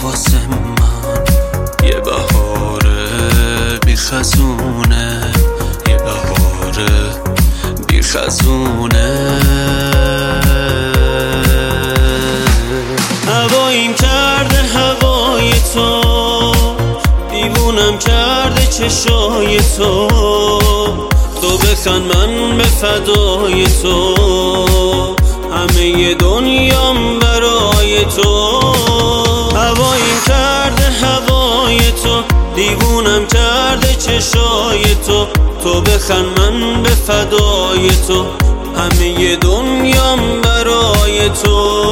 واسه من یه بهار بی خزونه، یه بهار بی خزونه. هواییم کرده هوای تو، دیوونم کرده چشای تو. تو بخند من به فدای تو، همه دنیام برای تو. هواییم کرده هوای تو، دیوونم کرده چشای تو. تو بخند من به فدای تو، همه دنیام برای تو.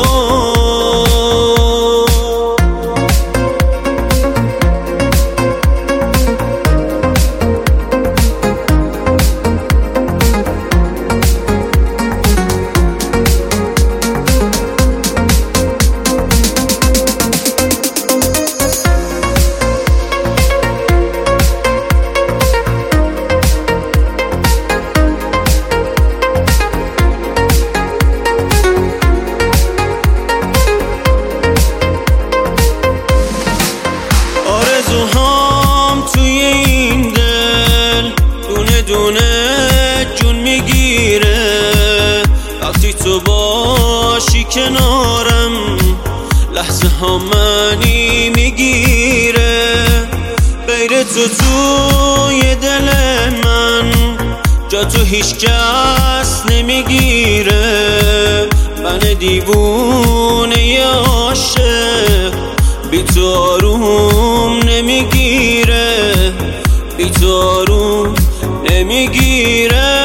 آرزوهام توی این دل دونه دونه جون میگیره. وقتی تو باشی کنارم لحظه ها منی میگیره. غیر تو توی دل من جا تو هیچ کس نمیگیره. من دیوونه عاشق بی تو آروم نمیگیره، بی تو آروم نمیگیره.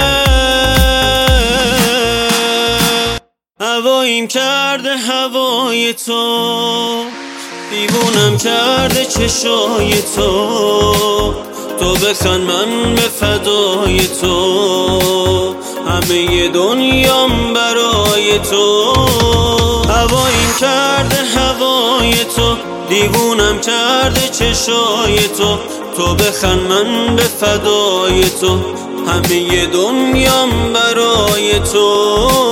هواییم کرده هوای تو، دیوونم کرده چشای تو. تو بخند من به فدای تو، همه دنیام برای تو. هواییم کرده هوای تو، دیوونم کرده چشای تو. تو بخند من به فدای تو، همه دنیام برای تو.